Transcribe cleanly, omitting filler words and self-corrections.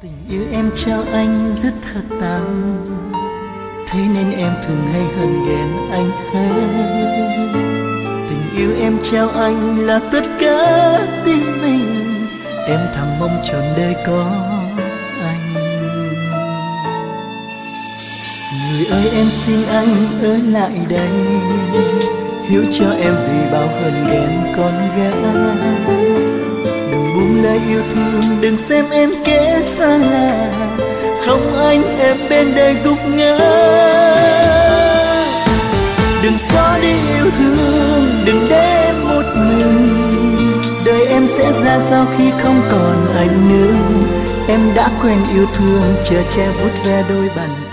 Tình yêu em trao anh rất thật tâm, thế nên em thường hay hờn ghen anh hơn. Tình yêu em trao anh là tất cả tim mình, em thầm mong trọn đời có anh. Người ơi em xin anh ở lại đây, hiểu cho em vì bao hờn ghen con gái. Đừng buông lời yêu thương, đừng xem em kẻ xa lạ, không anh em bên đây gục ngã. Đừng xóa đi yêu thương, đừng để em một mình, đời em sẽ ra sao khi không còn anh nữa. Em đã quen yêu thương, chờ che vuốt ve đôi bàn